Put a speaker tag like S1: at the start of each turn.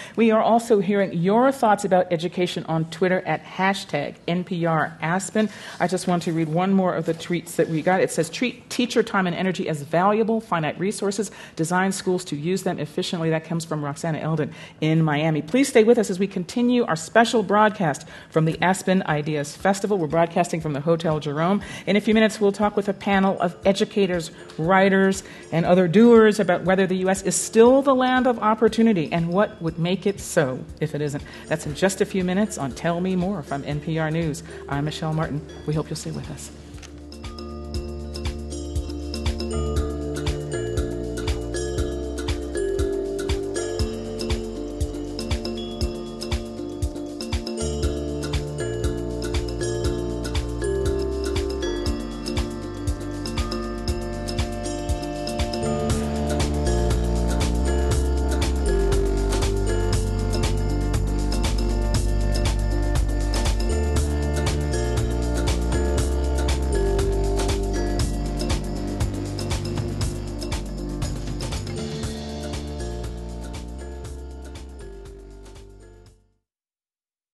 S1: We are also hearing your thoughts about education on Twitter at hashtag NPR Aspen. I just want to read one more of the tweets that we got. It says, treat teacher time and energy as valuable, finite resources, design schools to use them efficiently. That comes from Roxana Eldon in Miami. Please stay with us as we continue our special broadcast from the Aspen Ideas Festival. We're broadcasting from the Hotel Jerome. In a few minutes, we'll talk with a panel of educators, writers, and other doers about whether the U.S. is still the land of opportunity and what would make it so if it isn't. That's in just a few minutes on Tell Me More from NPR News. I'm Michelle Martin. We hope you'll stay with us.